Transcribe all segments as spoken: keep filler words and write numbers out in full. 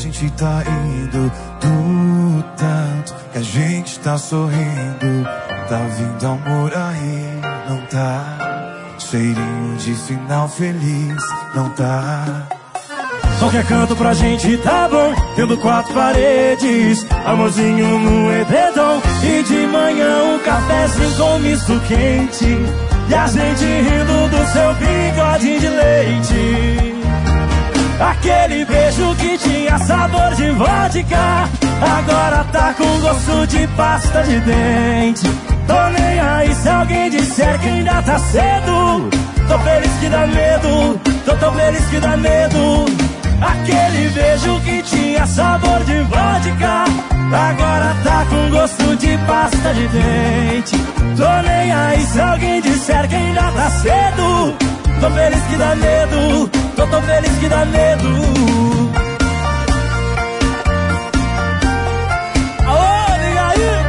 gente tá indo, do tanto que a gente tá sorrindo. Tá vindo amor aí, não tá? Cheirinho de final feliz, não tá? Qualquer canto pra gente tá bom, tendo quatro paredes, amorzinho no edredom. E de manhã um cafezinho com misto quente, e a gente rindo do seu bigode de leite. Aquele beijo que tinha sabor de vodka, agora tá com gosto de pasta de dente. Tô nem aí se alguém disser que ainda tá cedo. Tô feliz que dá medo, tô tão feliz que dá medo. Aquele beijo que tinha sabor de vodka, agora tá com gosto de pasta de dente. Tô nem aí se alguém disser que ainda tá cedo. Tô feliz que dá medo, tô tão feliz que dá medo. Alô, liga aí!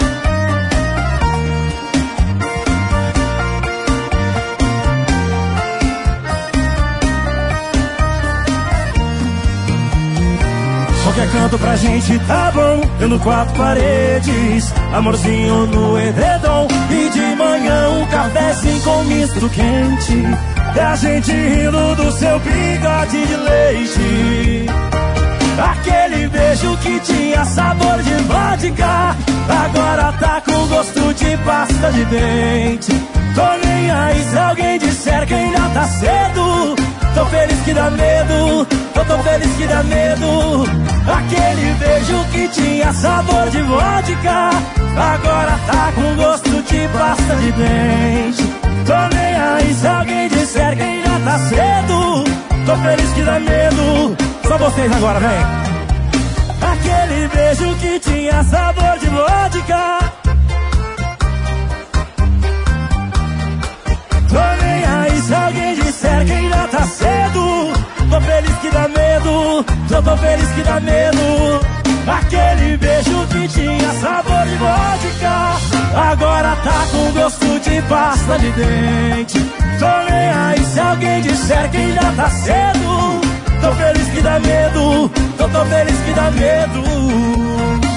Qualquer canto pra gente tá bom, tendo quatro paredes, amorzinho no edredom. E de manhã um cafezinho com misto quente, e a gente rindo do seu bigode de leite. Aquele beijo que tinha sabor de vodka, agora tá com gosto de pasta de dente. Tô nem aí se alguém disser que ainda tá cedo. Tô feliz que dá medo, tô tão feliz que dá medo. Aquele beijo que tinha sabor de vodka, agora tá com gosto de pasta de dente. Tô nem aí se alguém disser que ainda tá cedo. Tô feliz que dá medo. Só vocês agora, vem. Aquele beijo que tinha sabor de vodka, tô nem aí se alguém disser que ainda tá cedo. Tô feliz que dá medo, tô tão feliz que dá medo. Aquele beijo que tinha sabor de vodka, agora tá com gosto de pasta de dente. Tô nem aí se alguém disser que ainda tá cedo. Tô feliz que dá medo, tô tão feliz que dá medo.